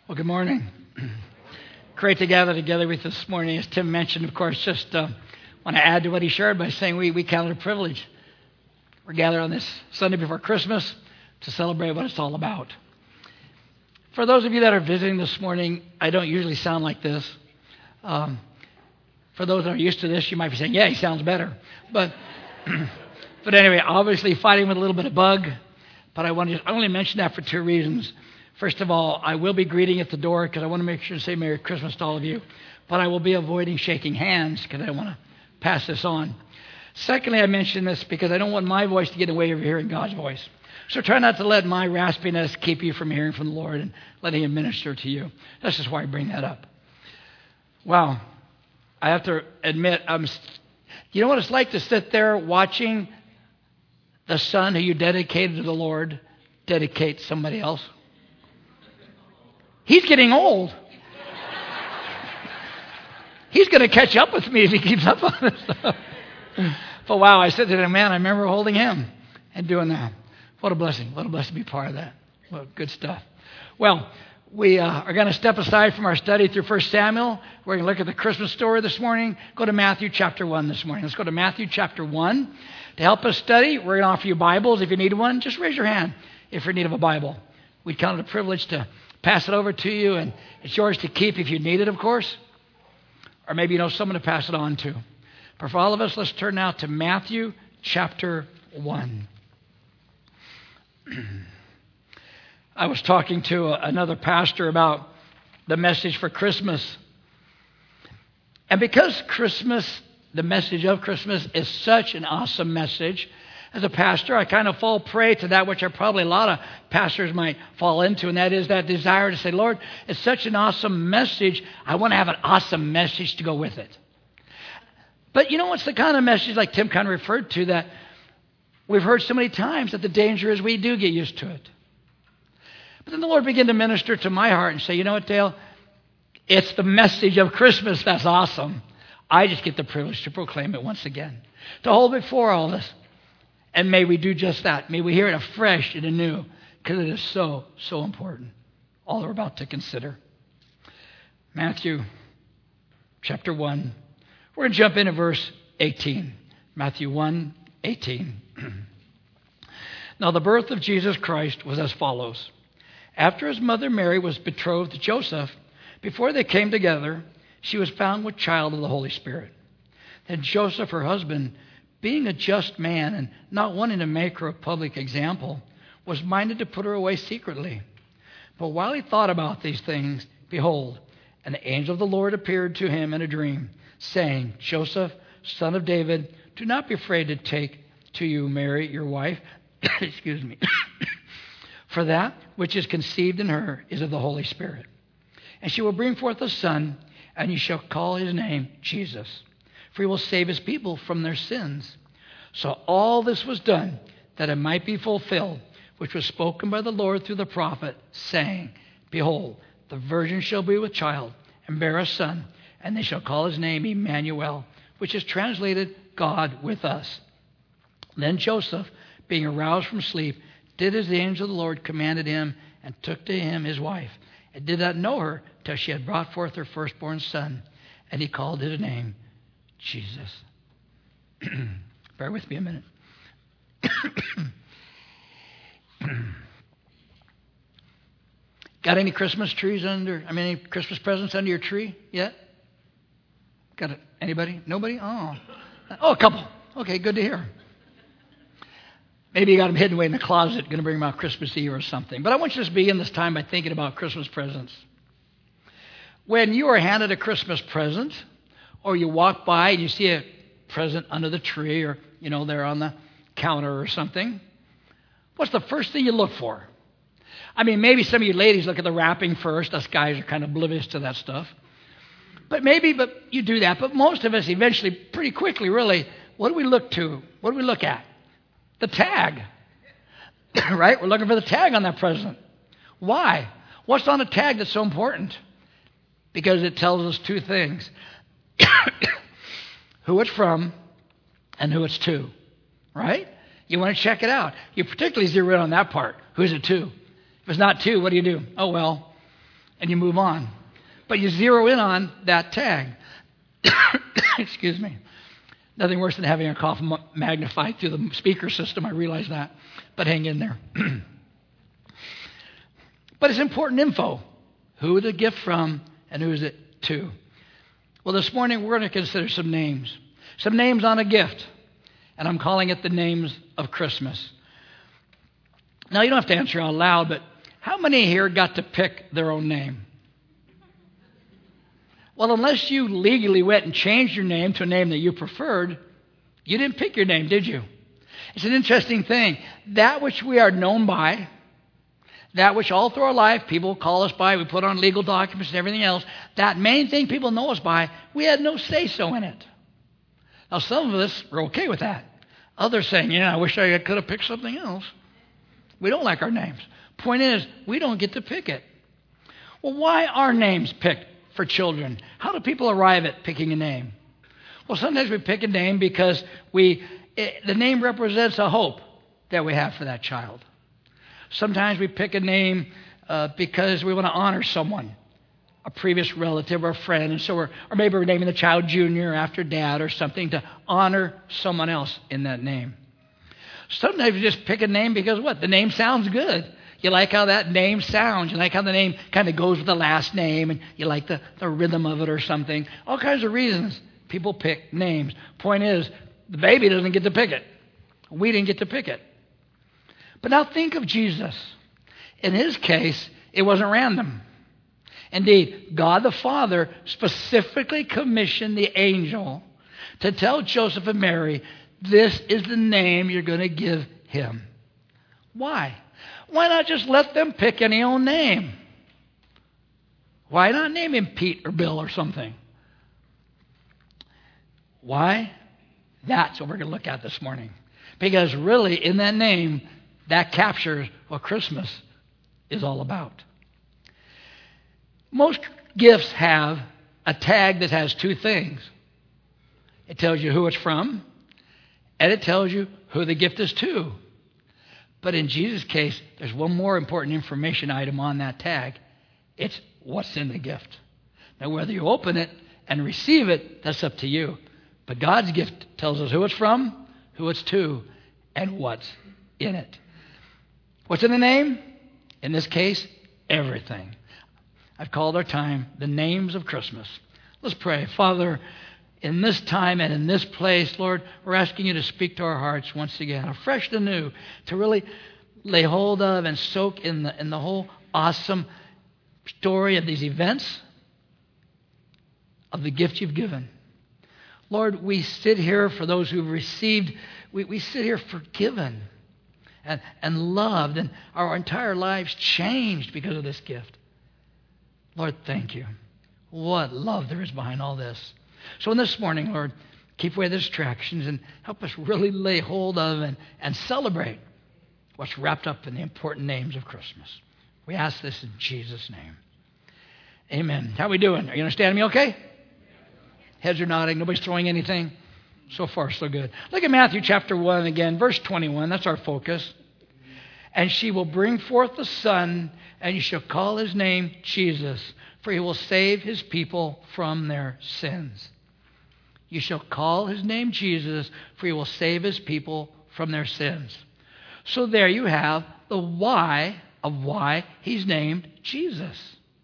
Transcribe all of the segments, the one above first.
Well, good morning. Great to gather together with you this morning. As Tim mentioned, of course, just want to add to what he shared by saying we count it a privilege. We're gathered on this Sunday before Christmas to celebrate what it's all about. For those of you that are visiting this morning, I don't usually sound like this. For those that are used to this, you might be saying, yeah, he sounds better. But anyway, obviously fighting with a little bit of bug. But I only mention that for two reasons. First of all, I will be greeting at the door because I want to make sure to say Merry Christmas to all of you. But I will be avoiding shaking hands because I want to pass this on. Secondly, I mention this because I don't want my voice to get in the way of hearing God's voice. So try not to let my raspiness keep you from hearing from the Lord and letting Him minister to you. That's just why I bring that up. Wow. I have to admit, you know what it's like to sit there watching the son who you dedicated to the Lord dedicate somebody else? He's getting old. He's going to catch up with me if he keeps up on this stuff. But wow, I said to him, man, I remember holding him and doing that. What a blessing. What a blessing to be part of that. Well, good stuff. Well, we are going to step aside from our study through 1 Samuel. We're going to look at the Christmas story this morning. Go to Matthew chapter 1 this morning. Let's go to Matthew chapter 1. To help us study, we're going to offer you Bibles. If you need one, just raise your hand if you're in need of a Bible. We count it a privilege to pass it over to you, and it's yours to keep if you need it, of course. Or maybe you know someone to pass it on to. But for all of us, let's turn now to Matthew chapter 1. I was talking to another pastor about the message for Christmas. And because Christmas, the message of Christmas, is such an awesome message, as a pastor, I kind of fall prey to that which probably a lot of pastors might fall into, and that is that desire to say, Lord, it's such an awesome message. I want to have an awesome message to go with it. But you know what's the kind of message, like Tim kind of referred to, that we've heard so many times that the danger is we do get used to it. But then the Lord began to minister to my heart and say, you know what, Dale? It's the message of Christmas that's awesome. I just get the privilege to proclaim it once again, to hold before all this. And may we do just that. May we hear it afresh and anew, because it is so, so important. All we're about to consider. Matthew chapter 1. We're going to jump into verse 18. Matthew 1, 18. Now the birth of Jesus Christ was as follows. After his mother Mary was betrothed to Joseph, before they came together, she was found with child of the Holy Spirit. Then Joseph, her husband, being a just man and not wanting to make her a public example, was minded to put her away secretly. But while he thought about these things, behold, an angel of the Lord appeared to him in a dream, saying, Joseph, son of David, do not be afraid to take to you Mary, your wife, excuse me, for that which is conceived in her is of the Holy Spirit. And she will bring forth a son, and you shall call his name Jesus. For he will save his people from their sins. So all this was done that it might be fulfilled, which was spoken by the Lord through the prophet, saying, Behold, the virgin shall be with child and bear a son, and they shall call his name Emmanuel, which is translated God with us. Then Joseph, being aroused from sleep, did as the angel of the Lord commanded him, and took to him his wife, and did not know her till she had brought forth her firstborn son, and he called his name Jesus. Bear with me a minute. Got any Christmas any Christmas presents under your tree yet? Got it? Anybody? Nobody? Oh, a couple. Okay, good to hear. Maybe you got them hidden away in the closet, going to bring them out Christmas Eve or something. But I want you to begin this time by thinking about Christmas presents. When you are handed a Christmas present, or you walk by and you see a present under the tree, or, there on the counter or something, what's the first thing you look for? I mean, maybe some of you ladies look at the wrapping first. Us guys are kind of oblivious to that stuff. But you do that. But most of us eventually, pretty quickly, really, what do we look to? What do we look at? The tag. Right? We're looking for the tag on that present. Why? What's on a tag that's so important? Because it tells us two things. Who it's from and who it's to. Right? You want to check it out. You particularly zero in on that part. Who's it to? If it's not to, what do you do? Oh, well, and you move on. But you zero in on that tag. Excuse me. Nothing worse than having a cough magnified through the speaker system. I realize that. But hang in there. But it's important info. Who the gift from and who is it to? Well, this morning we're going to consider some names. Some names on a gift. And I'm calling it the names of Christmas. Now, you don't have to answer out loud, but how many here got to pick their own name? Well, unless you legally went and changed your name to a name that you preferred, you didn't pick your name, did you? It's an interesting thing. That which we are known by, that which all through our life people call us by, we put on legal documents and everything else, that main thing people know us by, we had no say-so in it. Now, some of us are okay with that. Others saying, I wish I could have picked something else. We don't like our names. Point is, we don't get to pick it. Well, why are names picked for children? How do people arrive at picking a name? Well, sometimes we pick a name because the name represents a hope that we have for that child. Sometimes we pick a name because we want to honor someone, a previous relative or a friend, and or maybe we're naming the child Junior after Dad or something to honor someone else in that name. Sometimes you just pick a name because what? The name sounds good. You like how that name sounds. You like how the name kind of goes with the last name, and you like the rhythm of it or something. All kinds of reasons people pick names. Point is, the baby doesn't get to pick it. We didn't get to pick it. But now think of Jesus. In his case, it wasn't random. Indeed, God the Father specifically commissioned the angel to tell Joseph and Mary, this is the name you're going to give him. Why? Why not just let them pick any old name? Why not name him Pete or Bill or something? Why? That's what we're going to look at this morning. Because really, in that name, that captures what Christmas is all about. Most gifts have a tag that has two things. It tells you who it's from, and it tells you who the gift is to. But in Jesus' case, there's one more important information item on that tag. It's what's in the gift. Now, whether you open it and receive it, that's up to you. But God's gift tells us who it's from, who it's to, and what's in it. What's in the name? In this case, everything. I've called our time the names of Christmas. Let's pray. Father, in this time and in this place, Lord, we're asking you to speak to our hearts once again, afresh and anew, to really lay hold of and soak in the whole awesome story of these events, of the gift you've given. Lord, we sit here for those who've received, we sit here forgiven and loved, and our entire lives changed because of this gift. Lord, thank you. What love there is behind all this. So in this morning, Lord, keep away the distractions and help us really lay hold of and celebrate what's wrapped up in the important names of Christmas. We ask this in Jesus' name. Amen. How we doing? Are you understanding me okay? Heads are nodding. Nobody's throwing anything? So far, so good. Look at Matthew chapter 1 again, verse 21. That's our focus. And she will bring forth a son, and you shall call his name Jesus, for he will save his people from their sins. You shall call his name Jesus, for he will save his people from their sins. So there you have the why of why he's named Jesus.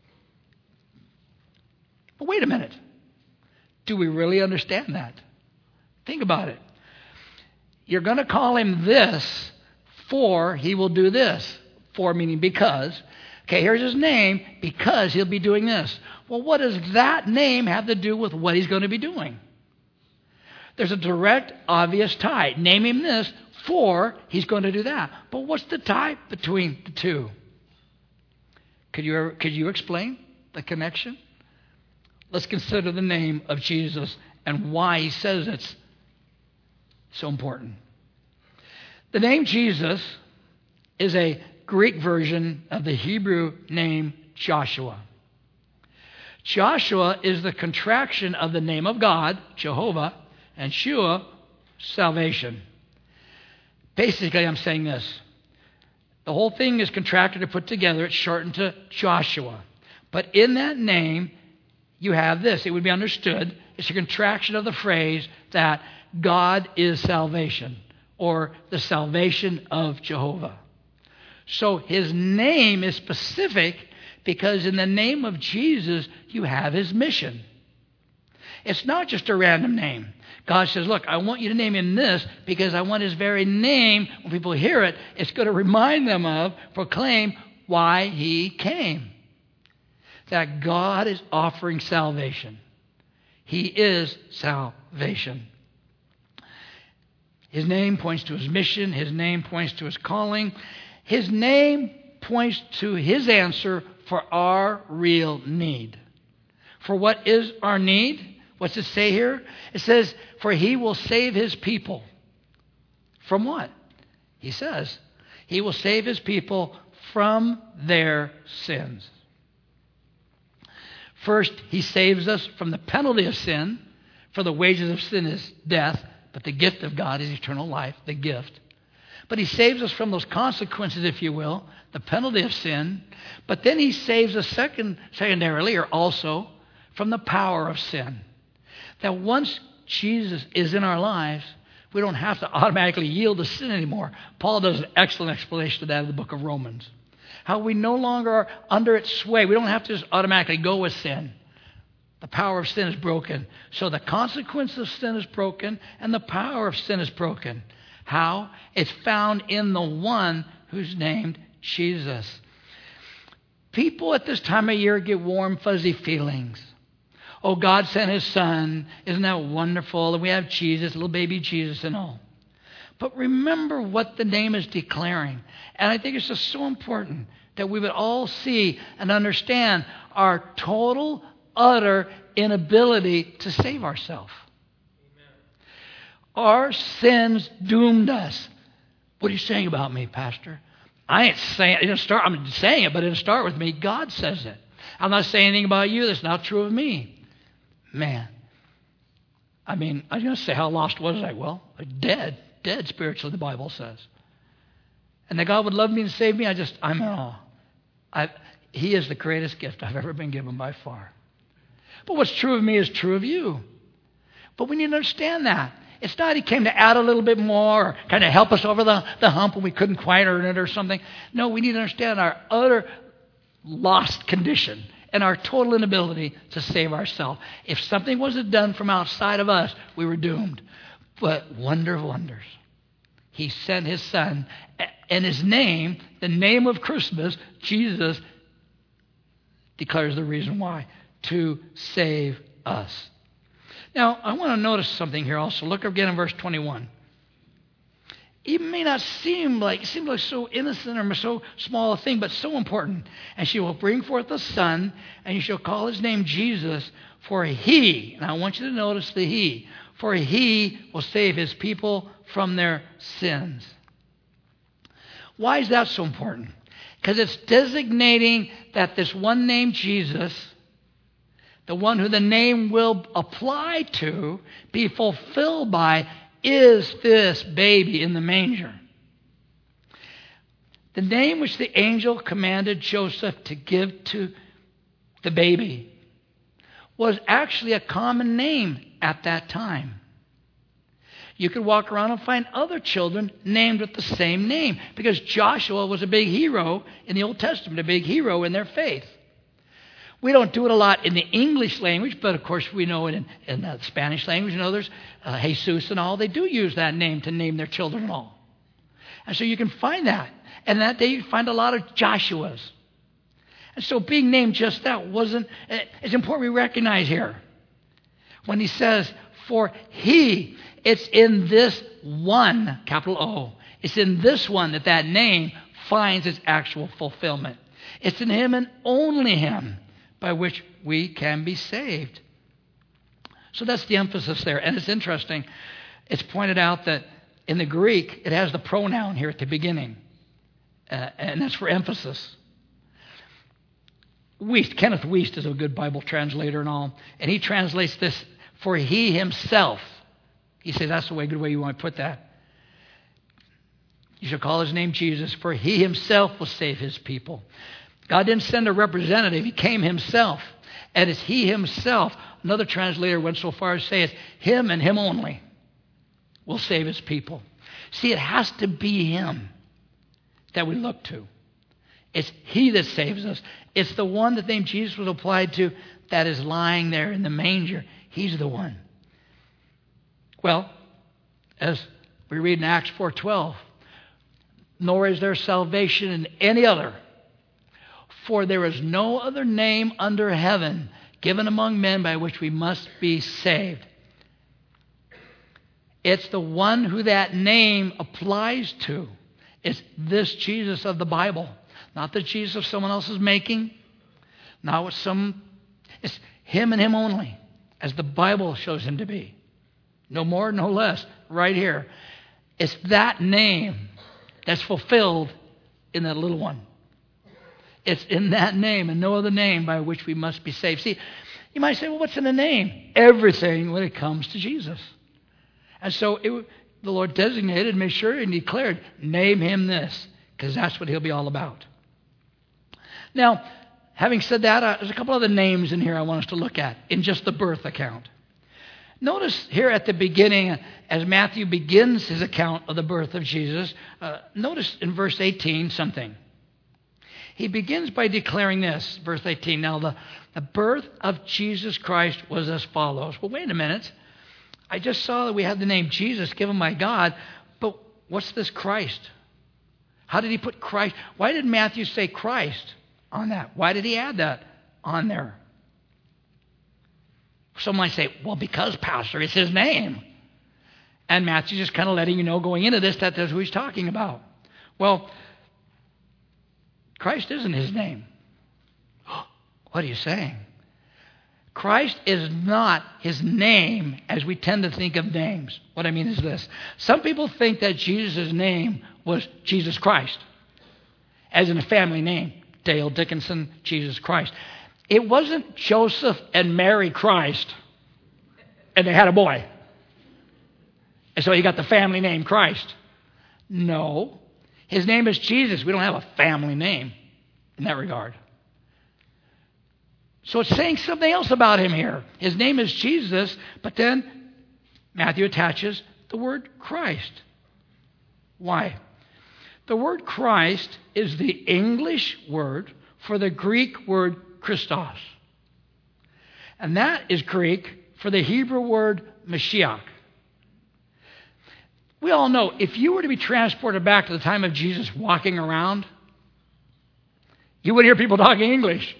But wait a minute. Do we really understand that? Think about it. You're going to call him this, for he will do this. For meaning because. Okay, here's his name, because he'll be doing this. Well, what does that name have to do with what he's going to be doing? There's a direct, obvious tie. Name him this, for he's going to do that. But what's the tie between the two? Could you explain the connection? Let's consider the name of Jesus and why he says it's so important. The name Jesus is a Greek version of the Hebrew name Joshua. Joshua is the contraction of the name of God, Jehovah, and Shua, salvation. Basically, I'm saying this. The whole thing is contracted or put together. It's shortened to Joshua. But in that name, you have this. It would be understood. It's a contraction of the phrase that God is salvation, or the salvation of Jehovah. So his name is specific because in the name of Jesus, you have his mission. It's not just a random name. God says, look, I want you to name him this because I want his very name, when people hear it, it's going to remind them of, proclaim why he came. That God is offering salvation. He is salvation. His name points to his mission. His name points to his calling. His name points to his answer for our real need. For what is our need? What's it say here? It says, for he will save his people. From what? He says, he will save his people from their sins. First, he saves us from the penalty of sin. For the wages of sin is death, but the gift of God is eternal life, the gift. But he saves us from those consequences, if you will, the penalty of sin. But then he saves us secondarily, or also, from the power of sin. That once Jesus is in our lives, we don't have to automatically yield to sin anymore. Paul does an excellent explanation of that in the book of Romans. How we no longer are under its sway. We don't have to just automatically go with sin. The power of sin is broken. So the consequence of sin is broken and the power of sin is broken. How? It's found in the one who's named Jesus. People at this time of year get warm, fuzzy feelings. Oh, God sent his son. Isn't that wonderful? And we have Jesus, little baby Jesus and all. But remember what the name is declaring. And I think it's just so important that we would all see and understand our total, utter inability to save ourselves. Our sins doomed us. What are you saying about me, Pastor? I ain't saying it. I'm saying it, but it didn't start with me. God says it. I'm not saying anything about you that's not true of me. Man. I mean, I was going to say, how lost was I? Well, dead spiritually, the Bible says. And that God would love me and save me, I'm in awe. He is the greatest gift I've ever been given by far. But what's true of me is true of you. But we need to understand that. It's not he came to add a little bit more or kind of help us over the hump when we couldn't quite earn it or something. No, we need to understand our utter lost condition and our total inability to save ourselves. If something wasn't done from outside of us, we were doomed. But wonder of wonders, he sent his son, and his name, the name of Christmas, Jesus, declares the reason why, to save us. Now, I want to notice something here also. Look again in verse 21. It may not seem like so innocent or so small a thing, but so important. And she will bring forth a son, and you shall call his name Jesus, for he, and I want you to notice the he, for he will save his people from their sins. Why is that so important? Because it's designating that this one named Jesus, the one who the name will apply to, be fulfilled by, is this baby in the manger. The name which the angel commanded Joseph to give to the baby was actually a common name at that time. You could walk around and find other children named with the same name because Joshua was a big hero in the Old Testament, a big hero in their faith. We don't do it a lot in the English language, but of course we know it in the Spanish language and others, Jesus and all. They do use that name to name their children and all. And so you can find that. And that day you find a lot of Joshuas. And so being named just that it's important we recognize here. When he says, for he, it's in this one, capital O, it's in this one that name finds its actual fulfillment. It's in him and only him by which we can be saved. So that's the emphasis there. And it's interesting. It's pointed out that in the Greek, it has the pronoun here at the beginning. And that's for emphasis. Kenneth Wuest is a good Bible translator and all. And he translates this, for he himself. He says that's the good way you want to put that. You shall call his name Jesus, for he himself will save his people. God didn't send a representative. He came himself. And it's he himself. Another translator went so far as to say it's him and him only will save his people. See, it has to be him that we look to. It's he that saves us. It's the one that the name Jesus was applied to that is lying there in the manger. He's the one. Well, as we read in Acts 4:12, nor is there salvation in any other, for there is no other name under heaven given among men by which we must be saved. It's the one who that name applies to. It's this Jesus of the Bible. Not the Jesus of someone else's making. Not what it's him and him only, as the Bible shows him to be. No more, no less, right here. It's that name that's fulfilled in that little one. It's in that name and no other name by which we must be saved. See, you might say, well, what's in the name? Everything when it comes to Jesus. And so the Lord designated and made sure and declared, name him this, because that's what he'll be all about. Now, having said that, there's a couple other names in here I want us to look at in just the birth account. Notice here at the beginning, as Matthew begins his account of the birth of Jesus, notice in verse 18 something. He begins by declaring this, verse 18. Now, the birth of Jesus Christ was as follows. Well, wait a minute. I just saw that we had the name Jesus given by God, but what's this Christ? How did he put Christ? Why did Matthew say Christ on that? Why did he add that on there? Some might say, well, because, Pastor, it's his name. And Matthew's just kind of letting you know going into this that that's who he's talking about. Well, Christ isn't his name. What are you saying? Christ is not his name as we tend to think of names. What I mean is this. Some people think that Jesus' name was Jesus Christ, as in a family name. Dale Dickinson, Jesus Christ. It wasn't Joseph and Mary Christ, and they had a boy. And so he got the family name Christ. No. His name is Jesus. We don't have a family name in that regard. So it's saying something else about him here. His name is Jesus, but then Matthew attaches the word Christ. Why? The word Christ is the English word for the Greek word Christos. And that is Greek for the Hebrew word Mashiach. We all know if you were to be transported back to the time of Jesus walking around, you would hear people talking English.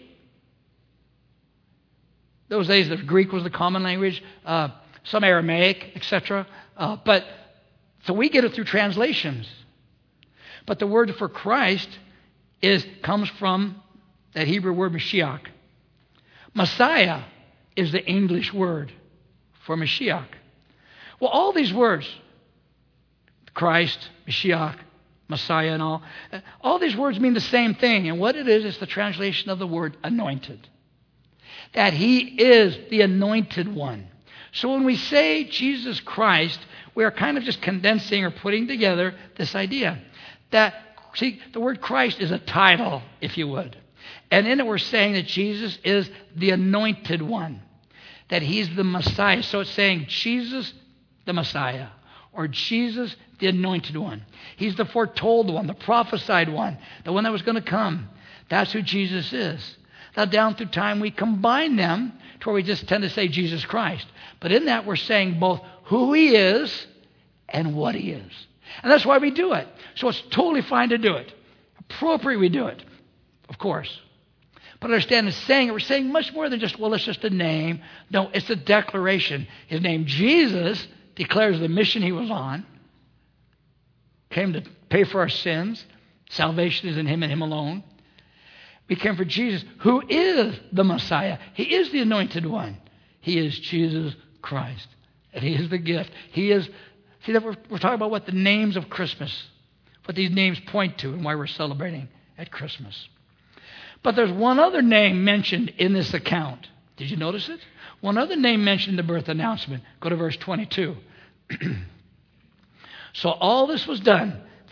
Those days, the Greek was the common language, some Aramaic, etc. So we get it through translations. But the word for Christ comes from that Hebrew word Mashiach. Messiah is the English word for Mashiach. Well, all these words, Christ, Mashiach, Messiah and all these words mean the same thing. And what it is the translation of the word anointed. That he is the anointed one. So when we say Jesus Christ, we are kind of just condensing or putting together this idea. That, see, the word Christ is a title, if you would. And in it we're saying that Jesus is the anointed one. That he's the Messiah. So it's saying Jesus the Messiah. Or Jesus the anointed one. He's the foretold one, the prophesied one. The one that was going to come. That's who Jesus is. Now down through time we combine them to where we just tend to say Jesus Christ. But in that we're saying both who he is and what he is. And that's why we do it. So it's totally fine to do it. Appropriate we do it, of course. But understand in saying it, we're saying much more than just, well, it's just a name. No, it's a declaration. His name, Jesus, declares the mission he was on. Came to pay for our sins. Salvation is in him and him alone. We came for Jesus, who is the Messiah. He is the anointed one. He is Jesus Christ. And he is the gift. He is... See, that we're talking about what the names of Christmas, what these names point to and why we're celebrating at Christmas. But there's one other name mentioned in this account. Did you notice it? One other name mentioned in the birth announcement. Go to verse 22. So all this was done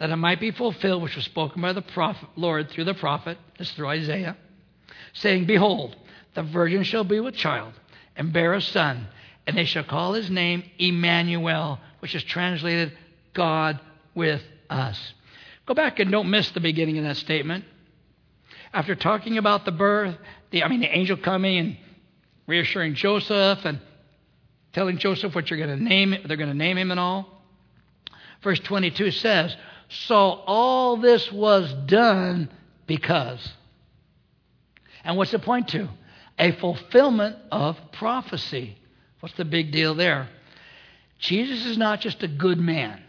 that it might be fulfilled, which was spoken by the Lord through the prophet, this is through Isaiah, saying, Behold, the virgin shall be with child, and bear a son, and they shall call his name Emmanuel, which is translated God with us. Go back and don't miss the beginning of that statement. After talking about the birth, the angel coming and reassuring Joseph and telling Joseph what they're going to name him and all. Verse 22 says, so all this was done because. And what's it point to? A fulfillment of prophecy. What's the big deal there? Jesus is not just a good man,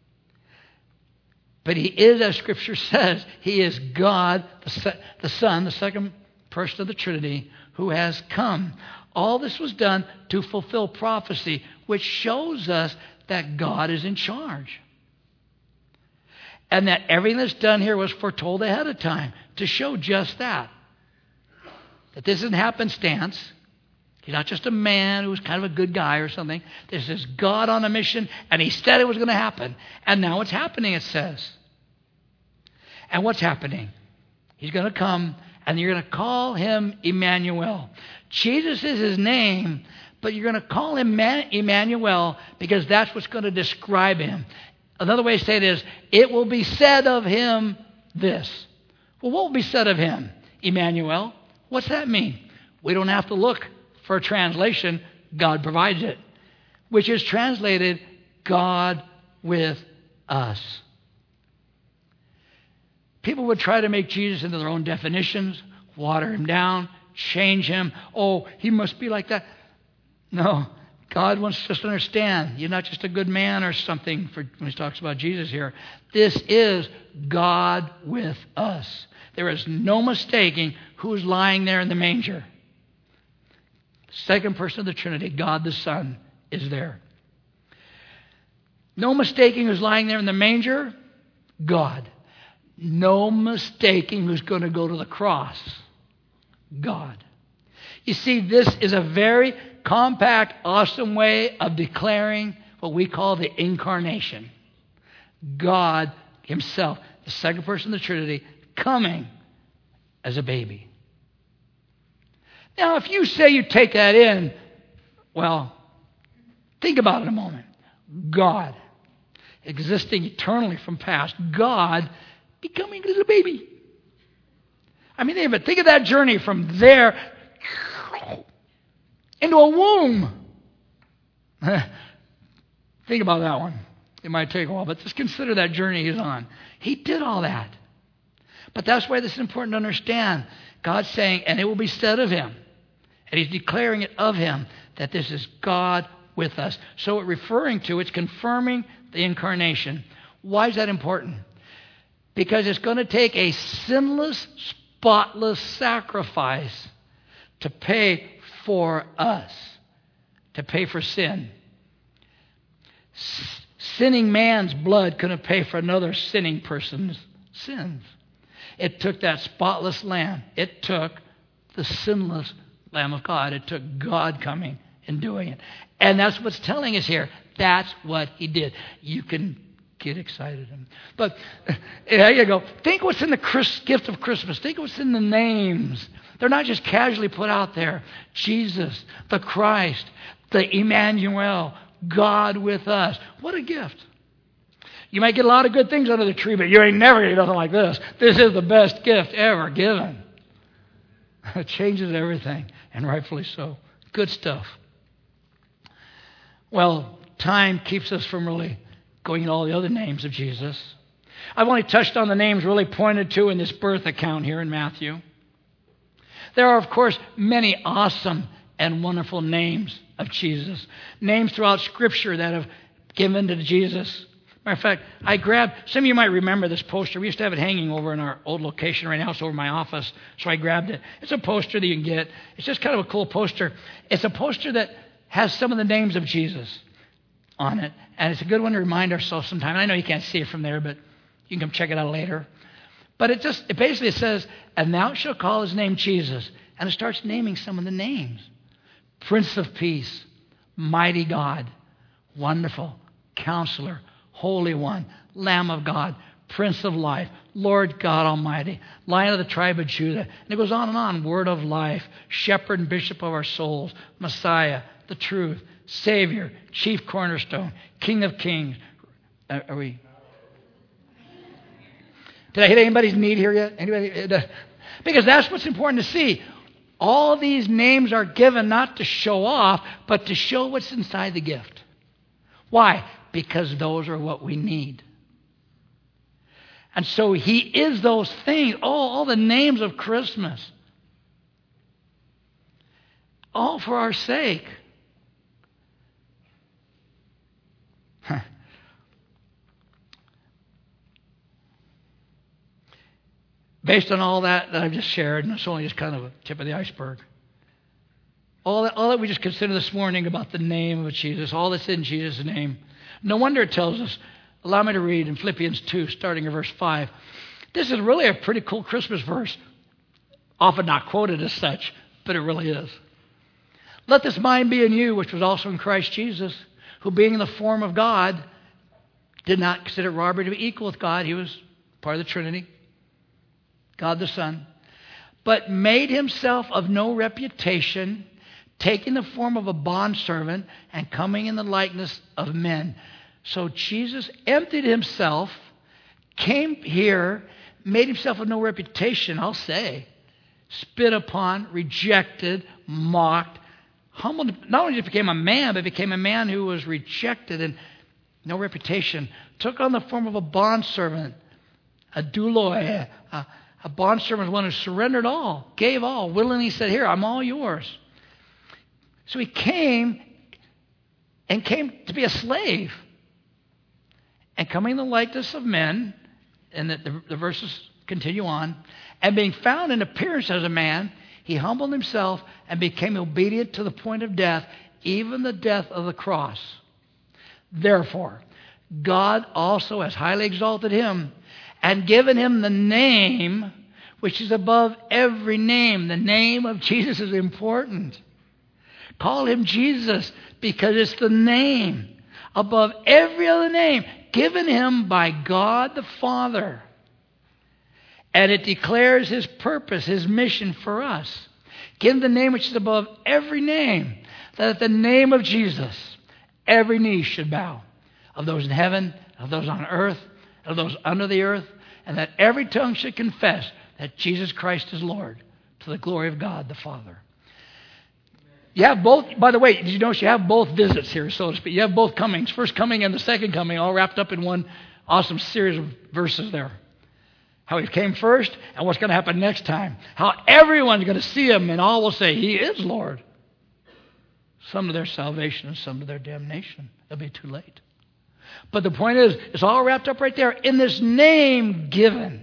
but he is, as Scripture says, he is God, the Son, the second person of the Trinity, who has come. All this was done to fulfill prophecy, which shows us that God is in charge. And that everything that's done here was foretold ahead of time to show just that. That this isn't happenstance. He's not just a man who's kind of a good guy or something. This is God on a mission, and he said it was going to happen. And now it's happening, it says. And what's happening? He's going to come, and you're going to call him Emmanuel. Jesus is his name, but you're going to call him Emmanuel because that's what's going to describe him. Another way to say it is, it will be said of him this. Well, what will be said of him? Emmanuel. What's that mean? We don't have to look for a translation. God provides it, which is translated God with us. People would try to make Jesus into their own definitions, water him down, change him. Oh, he must be like that. No, God wants us to understand you're not just a good man or something when he talks about Jesus here. This is God with us. There is no mistaking who's lying there in the manger. Second person of the Trinity, God the Son, is there. No mistaking who's lying there in the manger, God. No mistaking who's going to go to the cross, God. You see, this is a very compact, awesome way of declaring what we call the incarnation. God himself, the second person of the Trinity, coming as a baby. Now, if you say you take that in, well, think about it a moment. God, existing eternally from past, God becoming a little baby. Think of that journey from there into a womb. Think about that one. It might take a while, but just consider that journey he's on. He did all that. But that's why this is important to understand. God's saying, and it will be said of him, and he's declaring it of him, that this is God with us. So it's confirming the incarnation. Why is that important? Because it's going to take a sinless, spotless sacrifice to pay for us, to pay for sin. Sinning man's blood couldn't pay for another sinning person's sins. It took that spotless lamb. It took the sinless Lamb of God. It took God coming and doing it. And that's what's telling us here. That's what he did. You can get excited. But there you go. Think what's in the gift of Christmas. Think what's in the names. They're not just casually put out there. Jesus, the Christ, the Emmanuel, God with us. What a gift. You might get a lot of good things under the tree, but you ain't never get nothing like this. This is the best gift ever given. It changes everything, and rightfully so. Good stuff. Well, time keeps us from really going into all the other names of Jesus. I've only touched on the names really pointed to in this birth account here in Matthew. There are, of course, many awesome and wonderful names of Jesus. Names throughout Scripture that have given to Jesus. Matter of fact, I grabbed, some of you might remember this poster. We used to have it hanging over in our old location. Right now it's over my office, so I grabbed it. It's a poster that you can get. It's just kind of a cool poster. It's a poster that has some of the names of Jesus on it, and it's a good one to remind ourselves sometime. I know you can't see it from there, but you can come check it out later. But it basically says, and thou shalt call his name Jesus. And it starts naming some of the names. Prince of Peace, Mighty God, Wonderful, Counselor, Holy One, Lamb of God, Prince of Life, Lord God Almighty, Lion of the tribe of Judah. And it goes on. Word of Life, Shepherd and Bishop of our souls, Messiah, the Truth, Savior, Chief Cornerstone, King of Kings. Are we? Did I hit anybody's need here yet? Anybody? Because that's what's important to see. All these names are given not to show off, but to show what's inside the gift. Why? Because those are what we need. And so he is those things, all the names of Christmas. All for our sake. Based on all that I've just shared, and it's only just kind of a tip of the iceberg. All that we just considered this morning about the name of Jesus, all that's in Jesus' name. No wonder it tells us, allow me to read in Philippians 2, starting in verse 5. This is really a pretty cool Christmas verse. Often not quoted as such, but it really is. Let this mind be in you, which was also in Christ Jesus, who being in the form of God, did not consider robbery to be equal with God. He was part of the Trinity, God the Son, but made himself of no reputation, taking the form of a bondservant and coming in the likeness of men. So Jesus emptied himself, came here, made himself of no reputation, I'll say, spit upon, rejected, mocked, humbled. Not only just became a man, but became a man who was rejected and no reputation. Took on the form of a bondservant, a douloi, a bondservant is one who surrendered all, gave all, willingly said, here, I'm all yours. So he came to be a slave. And coming in the likeness of men, and the verses continue on, and being found in appearance as a man, he humbled himself and became obedient to the point of death, even the death of the cross. Therefore, God also has highly exalted him and given him the name which is above every name. The name of Jesus is important. Call him Jesus because it's the name above every other name given him by God the Father. And it declares his purpose, his mission for us. Give him the name which is above every name, that at the name of Jesus, every knee should bow, of those in heaven, of those on earth, of those under the earth, and that every tongue should confess that Jesus Christ is Lord, to the glory of God the Father. You have both, by the way, did you notice you have both visits here, so to speak? You have both comings, first coming and the second coming, all wrapped up in one awesome series of verses there. How he came first and what's going to happen next time. How everyone's going to see him and all will say, he is Lord. Some to their salvation and some to their damnation. It'll be too late. But the point is, it's all wrapped up right there in this name given.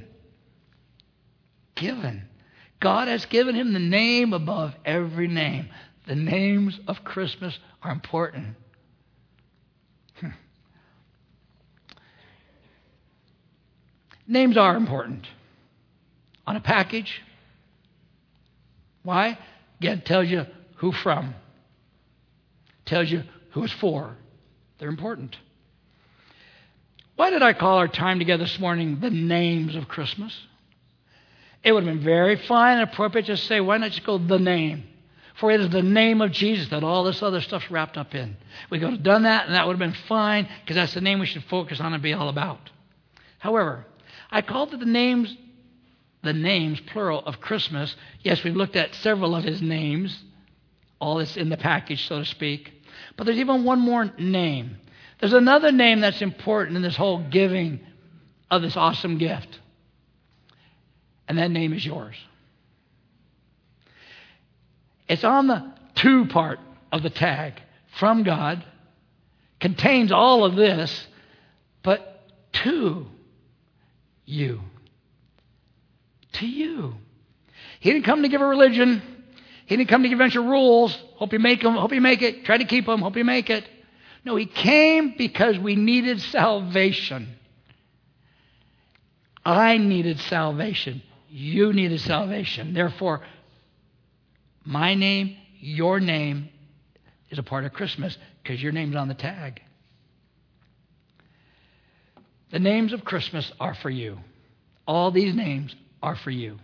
Given. God has given him the name above every name. The names of Christmas are important. Names are important. On a package. Why? Again, it tells you who from. Tells you who it's for. They're important. Why did I call our time together this morning the names of Christmas? It would have been very fine and appropriate to say, why not just go the name? For it is the name of Jesus that all this other stuff's wrapped up in. We could have done that, and that would have been fine, because that's the name we should focus on and be all about. However, I called it the names, plural, of Christmas. Yes, we've looked at several of his names, all that's in the package, so to speak. But there's even one more name. There's another name that's important in this whole giving of this awesome gift. And that name is yours. It's on the to part of the tag. From God. Contains all of this. But to you. To you. He didn't come to give a religion. He didn't come to give a bunch of rules. Hope you make them. Hope you make it. Try to keep them. Hope you make it. No, he came because we needed salvation. I needed salvation. You needed salvation. Therefore, my name, your name is a part of Christmas because your name's on the tag. The names of Christmas are for you. All these names are for you.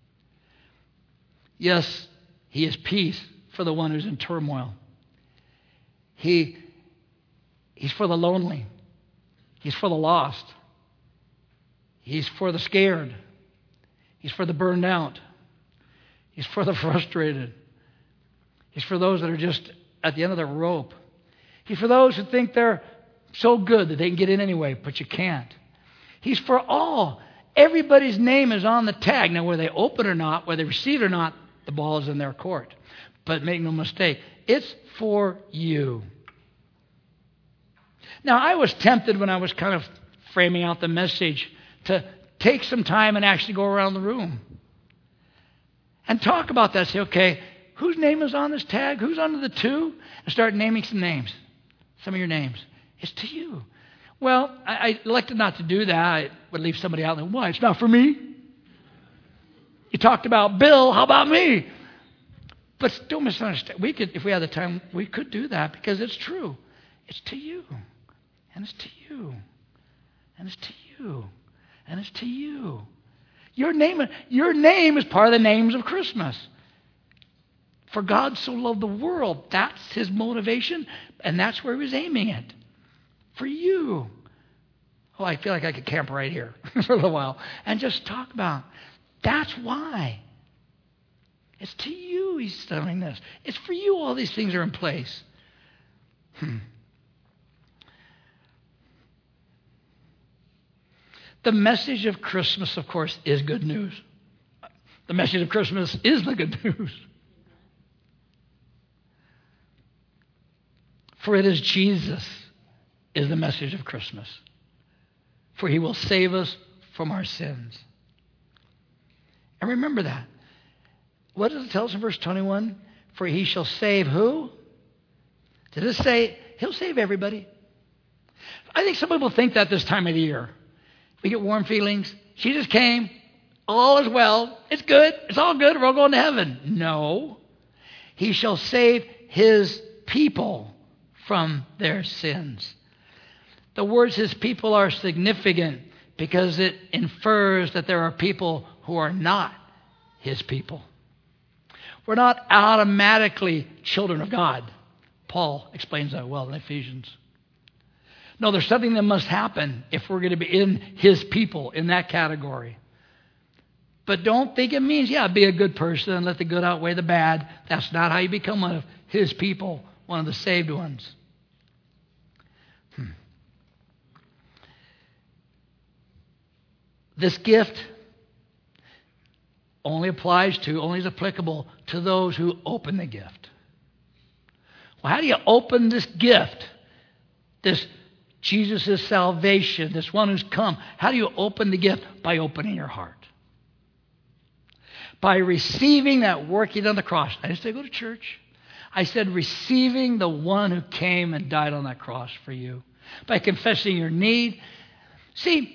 Yes, he is peace for the one who's in turmoil. He's for the lonely. He's for the lost. He's for the scared. He's for the burned out. He's for the frustrated. He's for those that are just at the end of the rope. He's for those who think they're so good that they can get in anyway, but you can't. He's for all. Everybody's name is on the tag. Now, whether they open or not, whether they receive it or not, the ball is in their court. But make no mistake, it's for you. Now, I was tempted when I was kind of framing out the message to take some time and actually go around the room and talk about that. Say, okay, whose name is on this tag? Who's under the 2? And start naming some names, some of your names. It's to you. Well, I elected not to do that. I would leave somebody out and why? It's not for me. You talked about Bill. How about me? But don't misunderstand. We could, if we had the time, we could do that because it's true. It's to you. And it's to you. And it's to you. And it's to you. Your name is part of the names of Christmas. For God so loved the world. That's his motivation. And that's where he was aiming it. For you. Oh, I feel like I could camp right here for a little while and just talk about. That's why. It's to you he's telling this. It's for you all these things are in place. The message of Christmas, of course, is good news. The message of Christmas is the good news. For it is Jesus is the message of Christmas. For he will save us from our sins. And remember that. What does it tell us in verse 21? For he shall save who? Did it say he'll save everybody? I think some people think that this time of the year. We get warm feelings. Jesus came. All is well. It's good. It's all good. We're all going to heaven. No. He shall save his people from their sins. The words his people are significant because it infers that there are people who are not his people. We're not automatically children of God. Paul explains that well in Ephesians. No, there's something that must happen if we're going to be in his people, in that category. But don't think it means, be a good person and let the good outweigh the bad. That's not how you become one of his people, one of the saved ones. This gift only is applicable to those who open the gift. Well, how do you open this gift? This Jesus' salvation, this one who's come. How do you open the gift? By opening your heart. By receiving that working on the cross. I didn't say go to church. I said receiving the one who came and died on that cross for you. By confessing your need. See,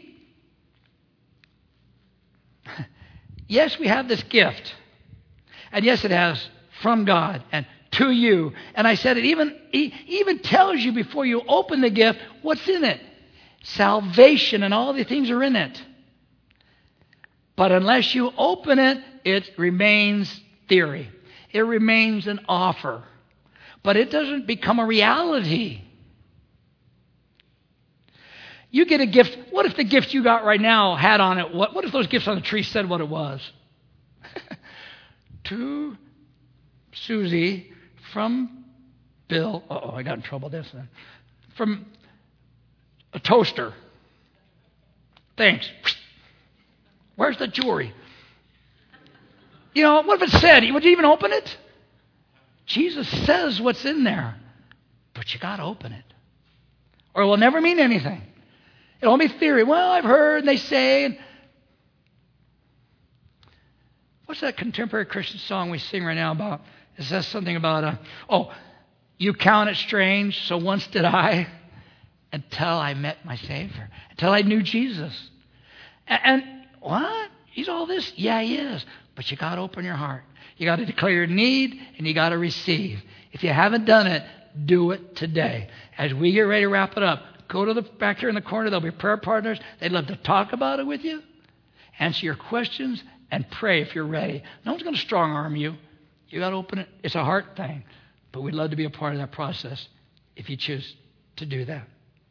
yes, we have this gift. And yes, it has from God and to you. And I said it even tells you before you open the gift what's in it. Salvation and all the things are in it. But unless you open it, it remains theory. It remains an offer. But it doesn't become a reality. You get a gift. What if the gift you got right now had on it, what if those gifts on the tree said what it was? To Susie from Bill. I got in trouble with this then. From a toaster. Thanks. Where's the jewelry? What if it said? Would you even open it? Jesus says what's in there. But you got to open it. Or it will never mean anything. It'll only be theory. Well, I've heard and they say. And what's that contemporary Christian song we sing right now about? It says something about, you count it strange, so once did I, until I met my Savior, until I knew Jesus. And what? He's all this? Yeah, he is. But you got to open your heart. You got to declare your need, and you got to receive. If you haven't done it, do it today. As we get ready to wrap it up, Go to the back here in the corner. There'll be prayer partners. They'd love to talk about it with you, answer your questions, and pray if you're ready. No one's going to strong arm you. You got to open it. It's a heart thing. But we'd love to be a part of that process if you choose to do that.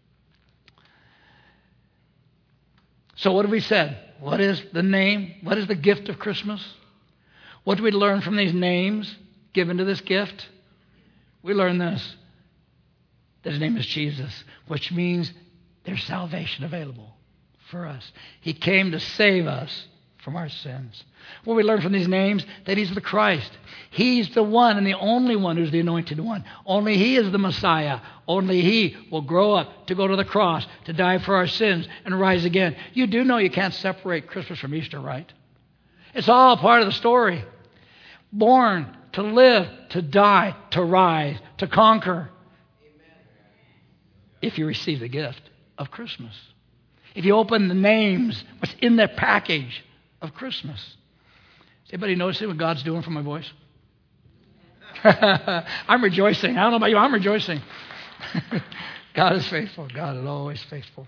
So what have we said? What is the name? What is the gift of Christmas? What do we learn from these names given to this gift? We learn this, that his name is Jesus, which means there's salvation available for us. He came to save us from our sins. What we learn from these names, that he's the Christ. He's the one and the only one who's the anointed one. Only he is the Messiah. Only he will grow up to go to the cross, to die for our sins and rise again. You do know you can't separate Christmas from Easter, right? It's all part of the story. Born to live, to die, to rise, to conquer. If you receive the gift of Christmas. If you open the names, what's in that package of Christmas. Does anybody notice what God's doing from my voice? I'm rejoicing. I don't know about you, I'm rejoicing. God is faithful. God is always faithful.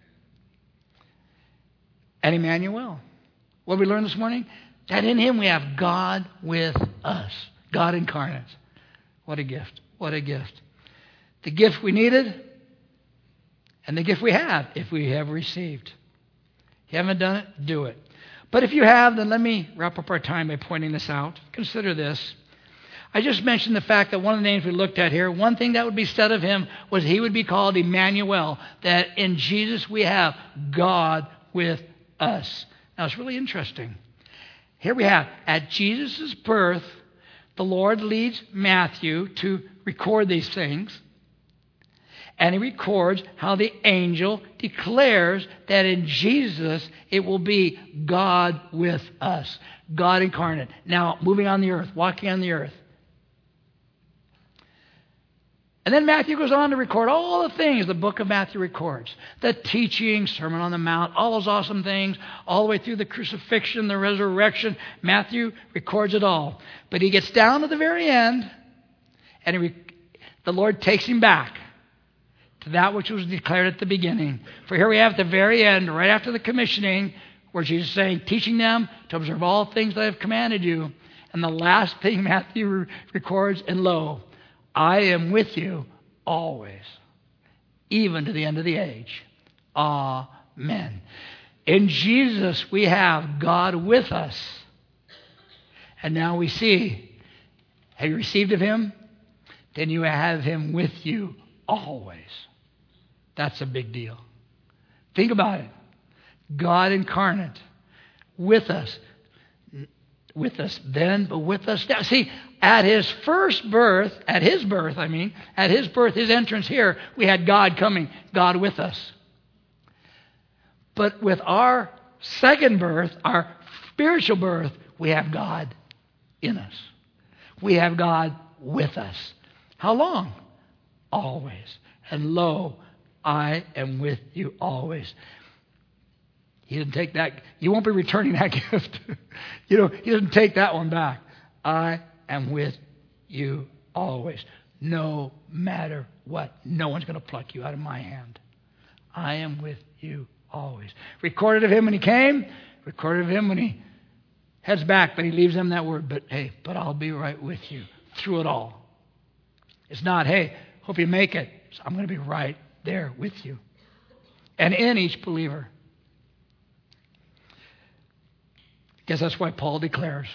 And Emmanuel. What did we learn this morning? That in him we have God with us. God incarnate. What a gift. What a gift. The gift we needed and the gift we have if we have received. If you haven't done it, do it. But if you have, then let me wrap up our time by pointing this out. Consider this. I just mentioned the fact that one of the names we looked at here, one thing that would be said of him was he would be called Emmanuel, that in Jesus we have God with us. Now it's really interesting. Here we have, at Jesus' birth, the Lord leads Matthew to record these things. And he records how the angel declares that in Jesus it will be God with us. God incarnate. Now, moving on the earth, walking on the earth. And then Matthew goes on to record all the things the book of Matthew records. The teaching, Sermon on the Mount, all those awesome things, all the way through the crucifixion, the resurrection. Matthew records it all. But he gets down to the very end, and the Lord takes him back to that which was declared at the beginning. For here we have at the very end, right after the commissioning, where Jesus is saying, teaching them to observe all things that I have commanded you. And the last thing Matthew records, and lo, I am with you always, even to the end of the age. Amen. In Jesus we have God with us. And now we see, have you received of him? Then you have him with you always. That's a big deal. Think about it. God incarnate with us. With us then, but with us now. See, at his birth, his entrance here, we had God coming, God with us. But with our second birth, our spiritual birth, we have God in us. We have God with us. How long? Always. And lo, I am with you always. He didn't take that. You won't be returning that gift. He doesn't take that one back. I am with you always. No matter what. No one's going to pluck you out of my hand. I am with you always. Recorded of him when he came. Recorded of him when he heads back. But he leaves them that word. But I'll be right with you through it all. It's not, hey, hope you make it. I'm going to be right there with you. And in each believer. I guess that's why Paul declares,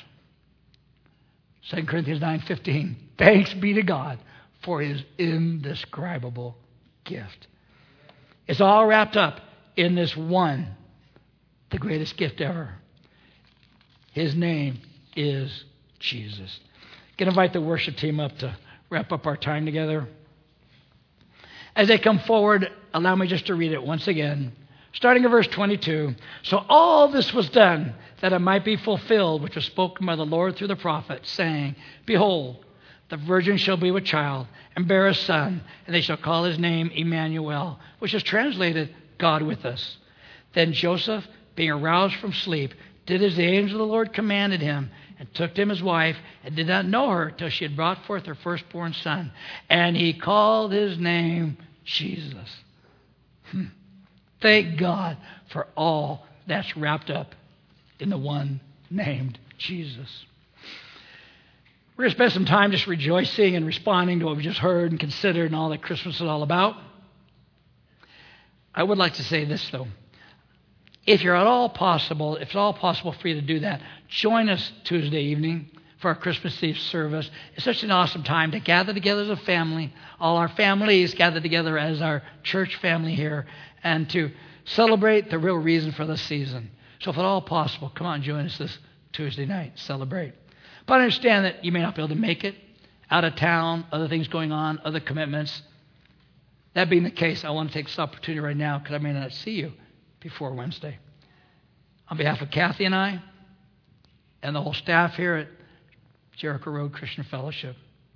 2 Corinthians 9:15, thanks be to God for his indescribable gift. It's all wrapped up in this one, the greatest gift ever. His name is Jesus. I'm going to invite the worship team up to wrap up our time together. As they come forward, allow me just to read it once again. Starting at verse 22. So all this was done that it might be fulfilled, which was spoken by the Lord through the prophet, saying, behold, the virgin shall be with child and bear a son, and they shall call his name Emmanuel, which is translated God with us. Then Joseph, being aroused from sleep, did as the angel of the Lord commanded him, and took to him his wife, and did not know her till she had brought forth her firstborn son. And he called his name Jesus. Thank God for all that's wrapped up in the one named Jesus. We're going to spend some time just rejoicing and responding to what we just heard and considered and all that Christmas is all about. I would like to say this, though. If it's at all possible for you to do that, join us Tuesday evening for our Christmas Eve service. It's such an awesome time to gather together as a family. All our families gather together as our church family here and to celebrate the real reason for the season. So if at all possible, come on and join us this Tuesday night. Celebrate. But I understand that you may not be able to make it. Out of town, other things going on, other commitments. That being the case, I want to take this opportunity right now because I may not see you before Wednesday. On behalf of Kathy and I and the whole staff here at Jericho Road Christian Fellowship,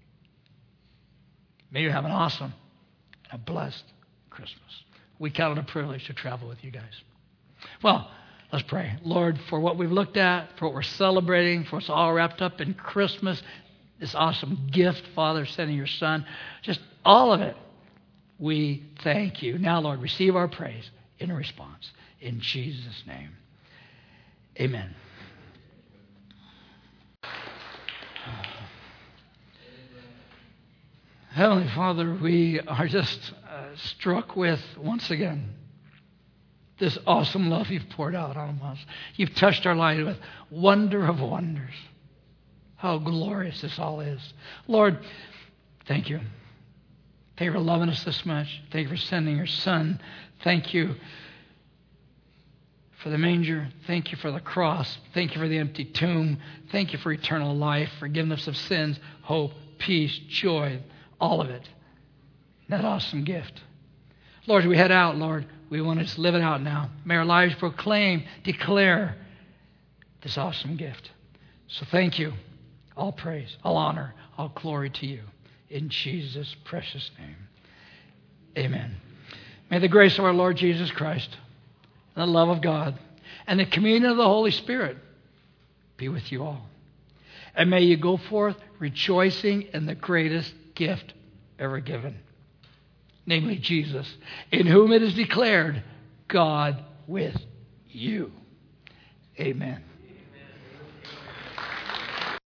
may you have an awesome and a blessed Christmas. We count it a privilege to travel with you guys. Well, let's pray. Lord, for what we've looked at, for what we're celebrating, for what's all wrapped up in Christmas, this awesome gift, Father, sending your Son, just all of it, we thank you. Now, Lord, receive our praise in response. In Jesus' name, amen. Heavenly Father, we are just struck with, once again, this awesome love you've poured out on us. You've touched our lives with wonder of wonders. How glorious this all is. Lord, thank you. Thank you for loving us this much. Thank you for sending your Son. Thank you for the manger. Thank you for the cross. Thank you for the empty tomb. Thank you for eternal life, forgiveness of sins, hope, peace, joy, all of it. That awesome gift. Lord, as we head out, Lord, we want to just live it out now. May our lives proclaim, declare this awesome gift. So thank you. All praise, all honor, all glory to you. In Jesus' precious name. Amen. May the grace of our Lord Jesus Christ and the love of God and the communion of the Holy Spirit be with you all. And may you go forth rejoicing in the greatest gift ever given, namely Jesus, in whom it is declared, God with you. Amen.